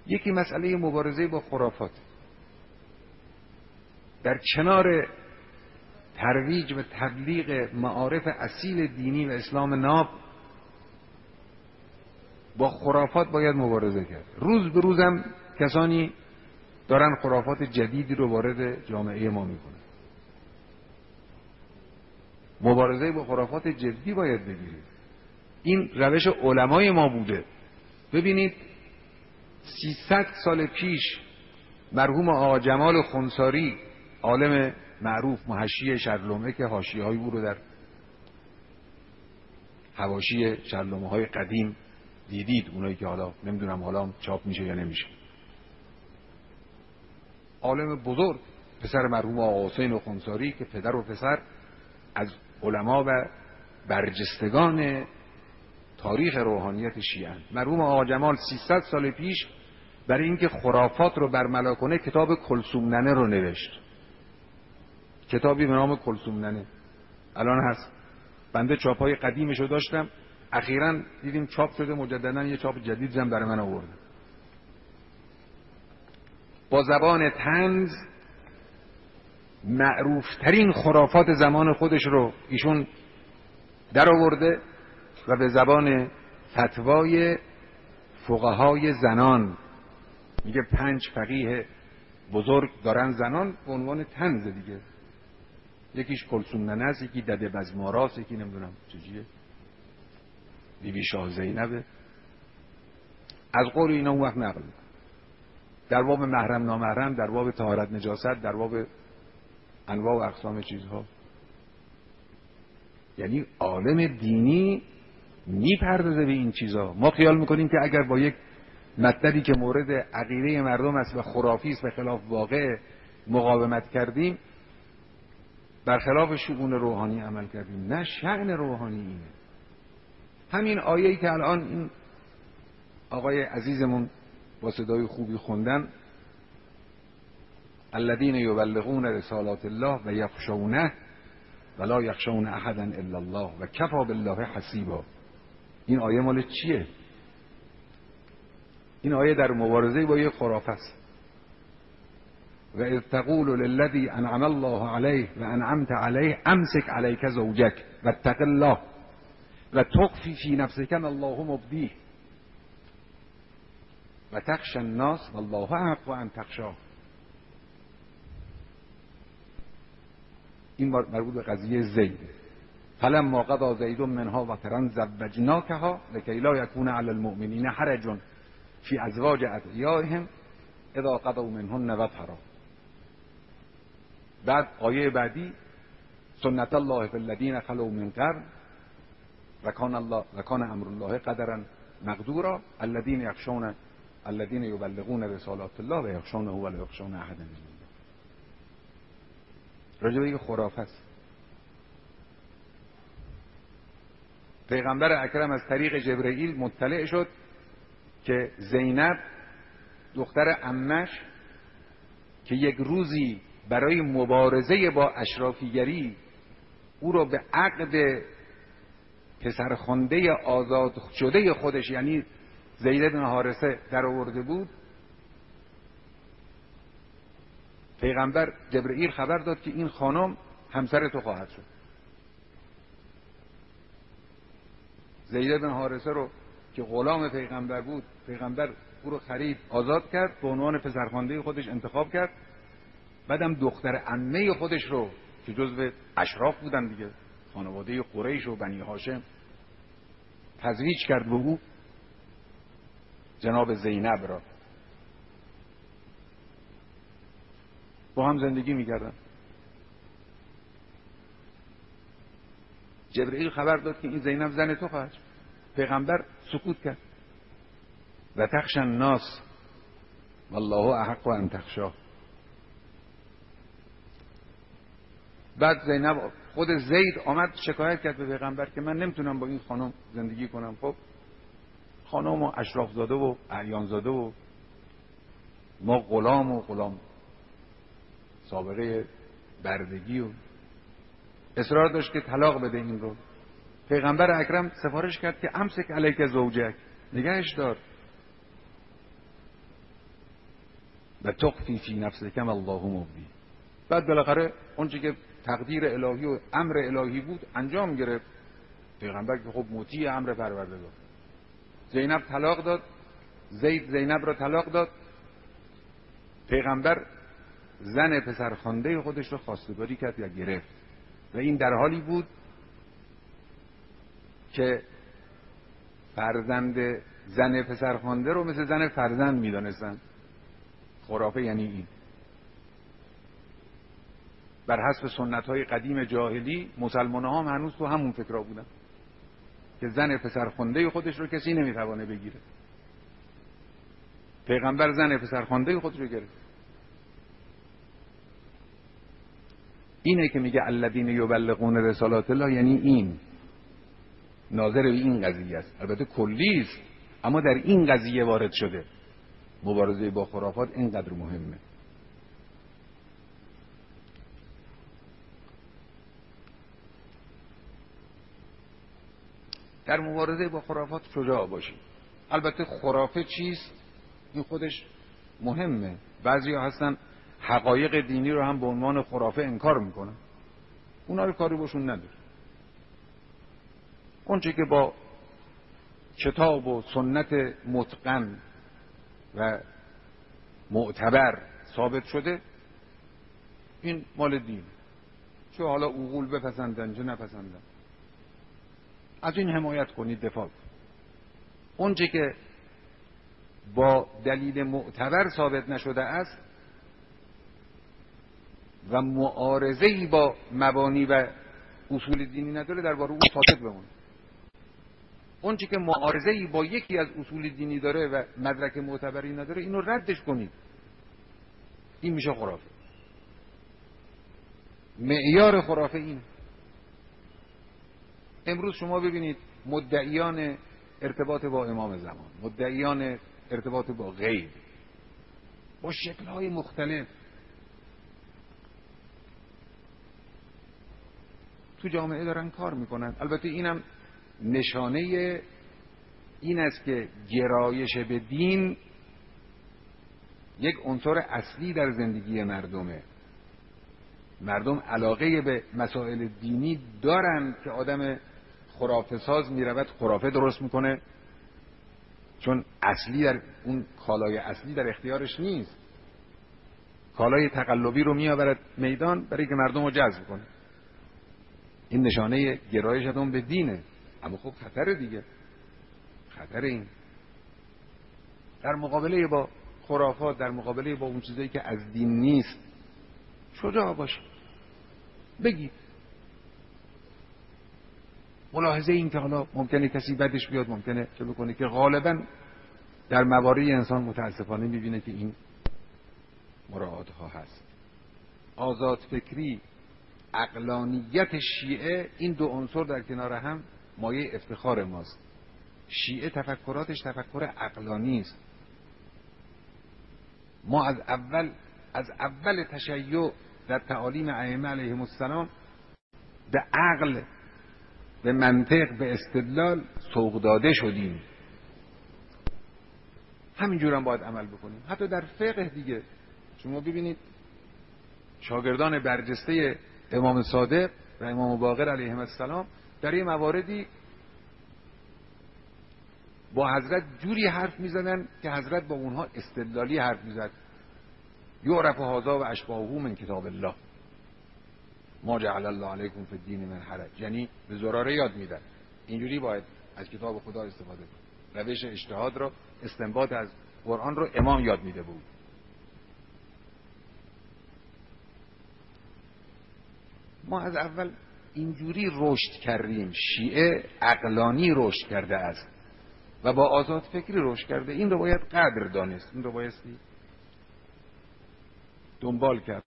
یکی مسئله مبارزه با خرافات. در کنار ترویج و تبلیغ معارف اصیل دینی و اسلام ناب، با خرافات باید مبارزه کرد. روز به روزم کسانی دارن خرافات جدیدی رو وارد جامعه ما میکنن. مبارزه با خرافات جدی باید بگیرید. این روش علمای ما بوده. ببینید 300 سال پیش مرحوم آقا جمال خنثاری، عالم معروف محشی شرلومه که حاشیه‌های او رو در حواشی شرلومه های قدیم دیدید، اونایی که حالا نمیدونم حالا چاپ میشه یا نمیشه، عالم بزرگ، پسر مرحوم آقا حسین خنثاری که پدر و پسر از علما و برجستگان تاریخ روحانیت شیعه. مرحوم آقا جمال 300 سال پیش برای اینکه خرافات رو برملا کنه کتاب کلثوم ننه رو نوشت. کتابی به نام کلثوم ننه الان هست. بنده چاپای قدیمش رو داشتم، اخیراً دیدیم چاپ شده مجدداً، یه چاپ جدید زم برای من آورده. با زبان طنز معروفترین خرافات زمان خودش رو ایشون در آورده و به زبان فتوای فقهای زنان میگه 5 فقیه بزرگ دارن زنان به عنوان طنز دیگه. یکیش کلثوم ننه است، یکی دده بزماراست، یکی نمیدونم چجیه، بیبی شاه زینبه. از قول اینا اون وقت نقل در باب محرم نامحرم، در باب طهارت نجاست، در باب انواع و اقسام چیزها. یعنی عالم دینی میپردازه به این چیزها. ما خیال میکنیم که اگر با یک مطلبی که مورد عقیده مردم است و خرافی است و خلاف واقع مقاومت کردیم، برخلاف شؤون روحانی عمل کردیم. نه، شأن روحانی اینه. همین آیه‌ای که الان این آقای عزیزمون با صدای خوبی خوندن، الذین یبلغون رسالات الله و یخشونه ولا یخشون احدا الا الله و کفی بالله حسیبا. این آیه مال چیه؟ این آیه در مبارزه با یک خرافه است. و اذ تقول للذی انعم الله علیه و انعمت علیه امسک علیک زوجک واتق الله و تخفی فی نفسک ما الله مبدیه و تخشى الناس والله احق ان تخشاه. این مربوط به قضیه زید. فلما قضى زید منها وطرا زوجناکها لکی لا یکون علی المؤمنین حرج فی ازواج ادعیائهم اذا قضوا منهن وطرا. بعد آیه بعدی سنت الله فی الذین خلوا من قبل و کان امر الله قدرا مقدورا الذین یبلغون رسالات الله و یخشونه ولا یخشون احدا الا الله. راجع به خرافه است. پیغمبر اکرم از طریق جبرئیل مطلع شد که زینب دختر عمش که یک روزی برای مبارزه با اشرافیگری او را به عقد پسرخوانده آزاد شده خودش یعنی زید بن حارثه در آورده بود، پیغمبر جبرئیل خبر داد که این خانم همسر تو خواهد شد. زید بن حارثه رو که غلام پیغمبر بود، پیغمبر او رو خرید، آزاد کرد، به عنوان پسرخوانده خودش انتخاب کرد. بعدم دختر عمه خودش رو که جزو اشراف بودن دیگه، خانواده قریش و بنی هاشم، تزویج کرد به او، جناب زینب را. با هم زندگی میکردن. جبرئیل خبر داد که این زینب زن تو خواهد. پیغمبر سکوت کرد. و تخشى الناس والله احق ان تخشاه. بعد زینب خود زید آمد شکایت کرد به پیغمبر که من نمیتونم با این خانم زندگی کنم. خب خانم و اشراف زاده و اعیان زاده و ما غلام سابقه بردگی و اصرار داشت که طلاق بده این رو. پیغمبر اکرم سفارش کرد که امسک علیک زوجک، نگهش دار. و تخفی فی نفسک ما الله مبدی. بعد بالاخره اون چیزی که تقدیر الهی و امر الهی بود انجام گرفت. پیغمبر که خب مطیع امر پروردگار. زینب طلاق داد، زید زینب را طلاق داد. پیغمبر زن پسرخوانده خودش رو خواستگاری کرد و گرفت و این در حالی بود که فرزند زن پسرخوانده رو مثل زن فرزند می‌دانستن. خرافه یعنی این. بر حسب سنت‌های قدیم جاهلی مسلمان‌ها هم هنوز تو همون فکرها بودن که زن پسرخوانده خودش رو کسی نمی‌توانه بگیره. پیغمبر زن پسرخوانده خودش رو گرفت. اینه که میگه الذین یبلغون رسالات الله، یعنی این ناظر به این قضیه است. البته کلی است اما در این قضیه وارد شده. مبارزه با خرافات اینقدر مهمه. در مبارزه با خرافات شجاع باشید. البته خرافه چیست این خودش مهمه. بعضیا هستن حقایق دینی رو هم به عنوان خرافه انکار میکنن، اونا رو کاری باشون نداره. اونچه که با کتاب و سنت متقن و معتبر ثابت شده این مال دین، چه حالا عقول بپسندن چه نپسندن، از این حمایت کنید، دفاع کنید. اونچه که با دلیل معتبر ثابت نشده است و معارضه‌ای با مبانی و اصول دینی نداره درباره اون ساکت بمونید. اونچه که معارضه‌ای با یکی از اصول دینی داره و مدرک معتبری نداره اینو ردش کنید. این میشه خرافه. معیار خرافه این. امروز شما ببینید مدعیان ارتباط با امام زمان، مدعیان ارتباط با غیب با شکل‌های مختلف تو جامعه دارن کار میکنن. البته اینم نشانه این است که گرایش به دین یک عنصر اصلی در زندگی مردمه. مردم علاقه به مسائل دینی دارن که آدم خرافه ساز میرود خرافه درست میکنه، چون اصلی در اون کالای اصلی در اختیارش نیست. کالای تقلبی رو میآورد میدان برای که مردم رو جذب کنه. این نشانه گرایشتون به دینه. اما خب خطر دیگه، خطر این در مقابله با خرافات، در مقابله با اون چیزایی که از دین نیست شجاع باشه، بگید. ملاحظه این که حالا ممکنه کسی بدش بیاد، ممکنه چه بکنه، که غالبا در موارد انسان متاسفانه میبینه که این مراعات ها هست. آزاد فکری، عقلانیت شیعه، این دو عنصر در کنار هم مایه افتخار ماست. شیعه تفکراتش تفکر عقلانی است. ما از اول تشیع در تعالیم ائمه علیهم السلام به عقل، به منطق، به استدلال سوق داده شدیم. همینجور هم باید عمل بکنیم. حتی در فقه دیگه شما ببینید شاگردان برجسته امام صادق و امام باقر علیهم السلام در یه مواردی با حضرت جوری حرف میزدن که حضرت با اونها استدلالی حرف میزد. یعرف هذا و اشباهه من کتاب الله ما جعل الله علیکم فی الدین من حرج. یعنی به زراره یاد میدن اینجوری باید از کتاب خدا استفاده کنید. روش اجتهاد رو، استنباط از قرآن رو امام یاد میده بود. ما از اول اینجوری رشد کردیم. شیعه عقلانی رشد کرده است و با آزاد فکری رشد کرده. این رو باید قدر دانست، این رو بایستی دنبال کرد.